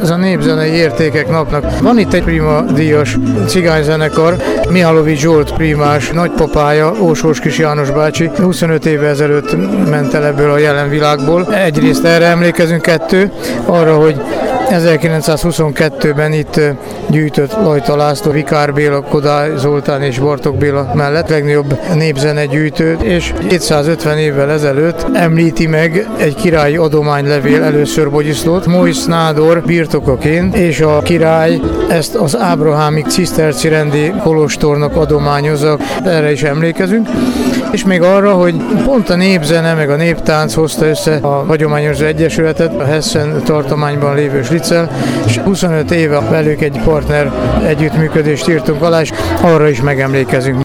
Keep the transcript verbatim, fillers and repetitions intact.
ez a népzenei értékek napnak. Van itt egy prima díjas cigányzenekar, Mihálovics Zsolt primás nagypapája, Ósós Kis János bácsi, huszonöt évvel ezelőtt ment el ebből a jelen világból. Egyrészt erre emlékezünk, kettő, arra, hogy ezerkilencszázhuszonkettőben itt gyűjtött Lajta László, Vikár Béla, Kodály Zoltán és Bartók Béla mellett legnagyobb népzene gyűjtőt, és kétszázötven évvel ezelőtt említi meg egy királyi adománylevél először Bogyiszlót, Mojsz Nádor birtokaként, és a király ezt az ábrahámi ciszterci rendi kolostornak adományozza, erre is emlékezünk. És még arra, hogy pont a népzene meg a néptánc hozta össze a Hagyományőrző Egyesületet, a Hessen tartományban lévő Slicel, és huszonöt éve velük egy partner együttműködést írtunk alá, és arra is megemlékezünk.